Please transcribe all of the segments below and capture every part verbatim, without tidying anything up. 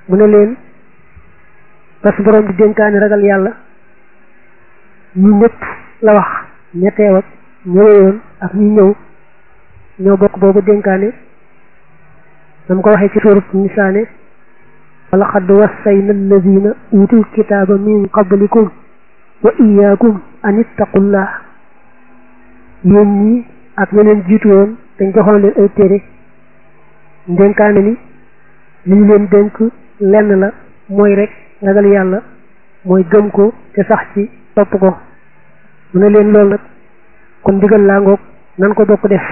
mu ne leen parce que borom di dénkaani ragal yàlla ñu ñëpp la wax ña teew ak ñëweyoon ak ñi ñëw ñoo bokk boobu dénkaane dama ko waxee ci suurat nisaane wala xadd wassayna alladina utul kitaaba min qablikum wa iyaakum an ittaqullah yéen ñi ak ñeneen jiitu woon dañ joxoon leen ay téere dénkaane ni li ñu leen dénk lenn la mooy rek ragal yàlla mooy gëm ko te sax ci topp ko mu ne leen loolu nag kon ndigal laa ngoog nan ko bokk def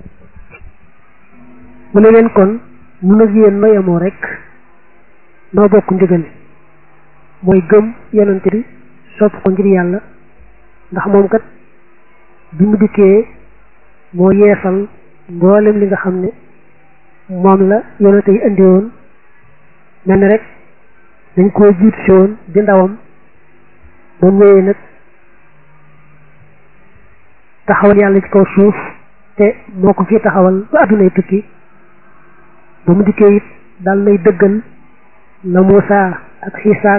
mu ne leen kon mun ak yéen no yemoo rek noo bokk ndigal mooy gëm yonante bi sopp ko ngir yàlla ndax moom kat bi mu dikkee moo yeesal mboolem li nga xam ne moom la yonante yi indi woon mel ni rek dañ koo jiit si woon di ndawam ba ñëwee nag taxawal yàlla ci kaw suuf te moo ko fi taxawal ba addunay tukki ba mu dikkee it daal lay dëggal la Muusaa ak Isaa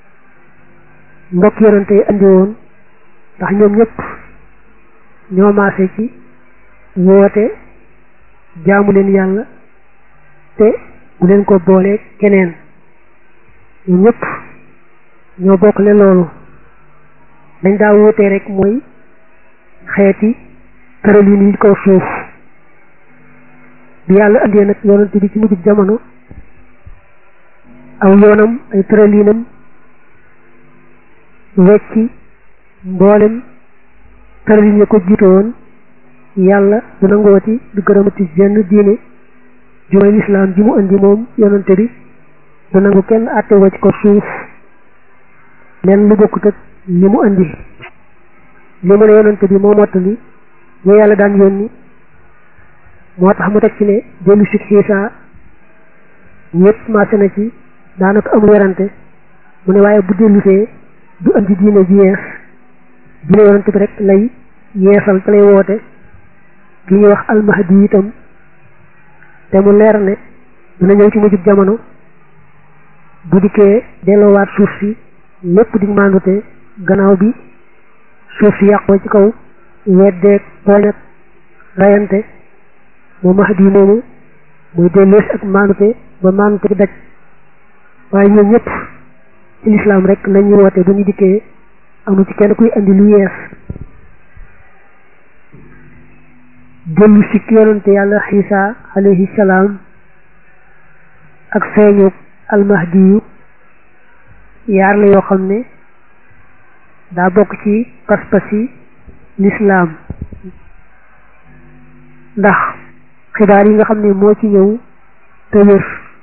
mbokk yonante yi andi woon ndax ñoom ñëpp ñoo maase ci woote jaamu leen yàlla te bu leen ko boolee keneen ñoom ñëpp ñoo bokkle loolu dañ daa wootee rek mooy xeeti tëralin yi kaw suuf bi yàlla andee nag yonante bi ci mujjug jamono aw yoonam ay tëralinam wecci mboolem tëralin ya ko jiitoon yàlla du nangooti du gërëmati jenn diine ju may lislaam ji mu andi moom yonante bi du nangu kenn àtte woo ci ko suuf leen lu bokkut ak li mu andi li mu ne yonante bi moo mottali ñoo yàlla daan yónni moo tax mu teg ci ne dellu si Isaa ñëpp maase na ci daanaka amul werante mu ne waaye bu dellusee du andi diine ji yees diine yonante bi rek lay yeesal te lay woote ki ñuy wax almahdi itam te mu leer ne dina ñëw ci mujjub jamono bu dikkee delloowaat suuf si lépp di maandute gannaaw bi suuf si yàqoo ci kaw weddeeg tooñ ak rayante moo mahdi moomu muy delloos ak maandute ba maandute daj waaye ñoom ñëpp ci lislaam rek lañuy woote bu ñu dikkee amu ci kenn kuy andi lu yees dellu si yonante yàlla Isaa alayhi salaam ak feeñu almahdi yu yaar la yoo xam ne daa bokk ci pas-pasi lislaam ndax xibaar yi nga xam ne moo ci ñëw te wér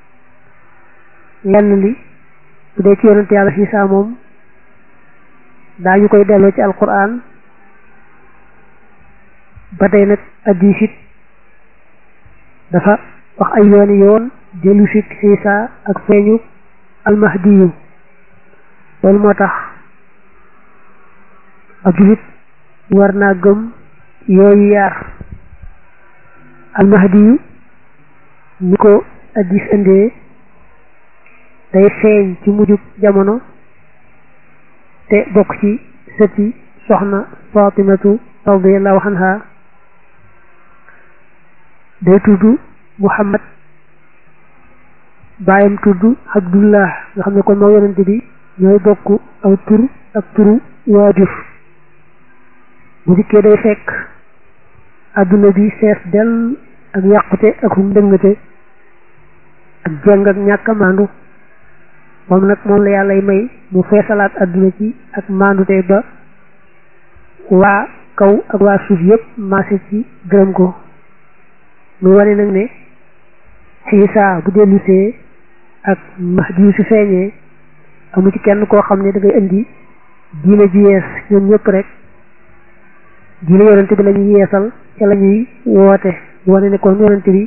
lenn li bu dee ci yonante yàlla Isaa moom daa ñu koy delloo ci alquran ba tey nag hadiis it dafa wax ay yooni yoon dellu si Isaa ak feeñu almahdi yu loolu moo tax ab julit war naa gëm yooyu yaar almahdi yu ni ko hadiis indee day feeñ ci mujjug jamono te bokk ci sëti soxna Fatimatu radiyallahu anha day tudd Muhammad baayam tudd Abdullah nga xam ne kon moo yonente bi ñooy bokk aw tur ak turu waajur bu dikkee day fekk adduna bi fees dell ak yàqute ak hum dëngate ak jàng ak ñàkk a maandu moom nag moom la yàllay may mu feesalaat adduna ci ak maandute ba waa kaw ak waa suuf yépp maase ci gërëm ko muy wane nag ne Isaa bu dellusee ak Mahdi su feeñee amu ci kenn koo xam ne da ngay indi diine ji yees ñoom ñëpp rek diine yonante bi la ñuy yeesal ca la ñuy woote wane ne kon yonante bi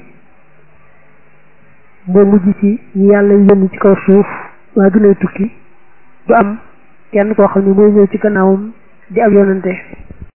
moo mujj ci ñu yàlla yónni ci kaw suuf waa dunay tukki du am kenn koo xam ne mooy ñëw ci gannaawam di ab yonante